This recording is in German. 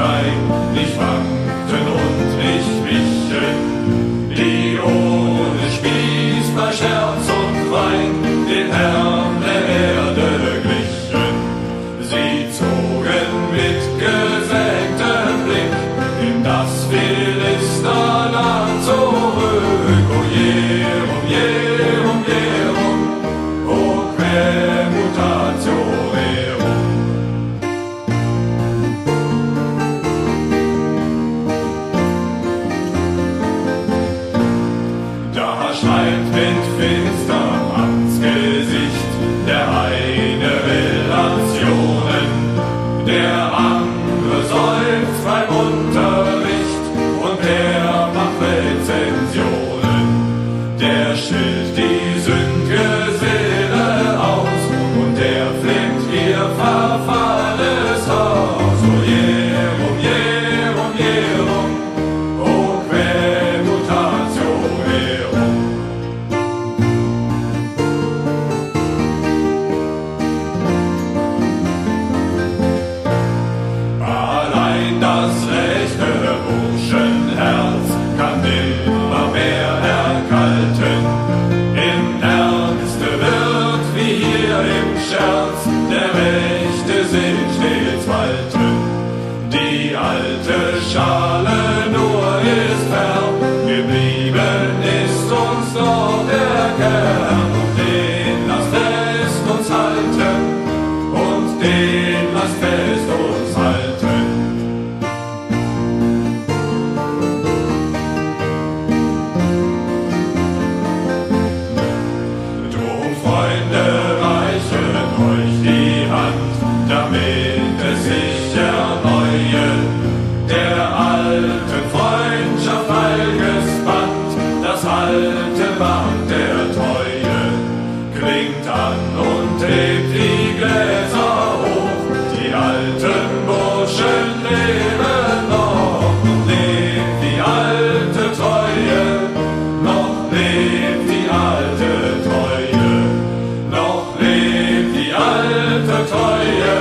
Stein nicht wankten und nicht wichen, die ohne Spieß bei Scherz und Wein den Herrn der Erde glichen. Sie zogen mit gesenktem Blick in das Philisterland zurück. O Jerum, Jerum, Jerum, o quae mutatio rerum. Da schreit mit finsterem Amtsgesicht der eine will Nationen, der andere seufzt beim Unterricht und der macht Rezensionen. Der schilt die sünd'ge Seele aus und der flickt ihr verfallenes Haus. O Jerum, Jerum, Jerum, o quae mutatio rerum. Allein das rechte Burschenherz kann nimmer mehr erkalten. Im Ernste wird wie hier im Scherz der rechte Sinn stets walten. Die alte Schale nur ist fern, geblieben ist uns doch der Kern. Und den lasst fest uns halten, und den lasst fest uns halten. Drum, Freunde, reichen euch die Hand, damit es sich erneuhe. Der alten Freundschaft heilges Band, das alte Band der Treue, klingt an und hebt die Gläser hoch. Die alten Burschen leben noch, und lebt die alte Treue, noch lebt die alte Treue, noch lebt die alte Treue.